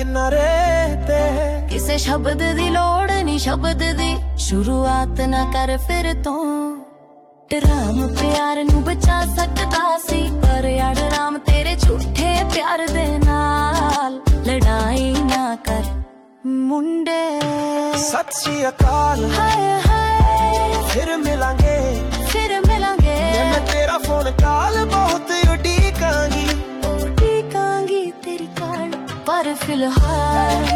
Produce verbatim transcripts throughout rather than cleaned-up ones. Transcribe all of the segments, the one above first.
किनारे ते किसे शब्द दी लोड़ नहीं शब्द दी शुरुआत ना कर फिर तो राम प्यार नू बचा सकदा सी पर यार राम तेरे झूठे प्यार दे नाल लड़ाई ना कर मुंडे। सत श्री अकाल हाय हाय फिर मिलांगे फिर मिलांगे मैं तेरा फोन कॉल बहुत उड़ीकांगी उड़ीकांगी तेरी कॉल पर फिलहाल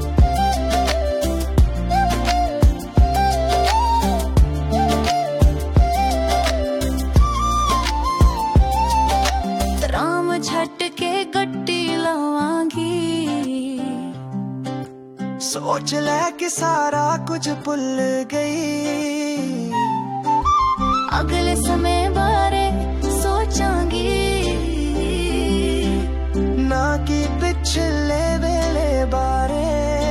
झटके गट्टी लवांगी सोच ले कि सारा कुछ भुल गई अगले समय बारे सोचांगी ना कि पिछले वेले बारे।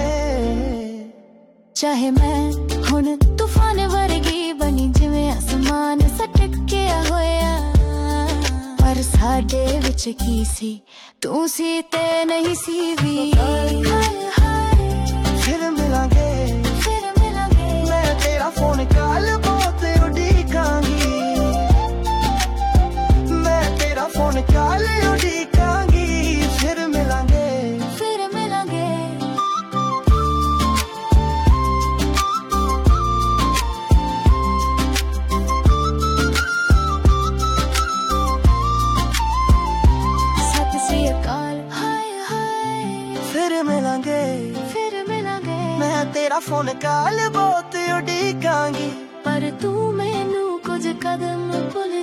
चाहे मैं हुन तूफान वर्गी बनी जिवें आसमान सटकिया होया पर साडे विच की सी तू सी ते नहीं सी भी। फिर मिलांगे फिर मिलांगे मैं तेरा फोन कॉल बहुत उड़ीकांगी मैं तेरा फोन कॉल उड़ीकांगी फिर मिलांगे फिर मिलांगे फिर मिलांगे फिर मिलांगे मैं तेरा फोन कॉल बहुत उड़ीकांगी पर तू मैनू कुछ कदम भुल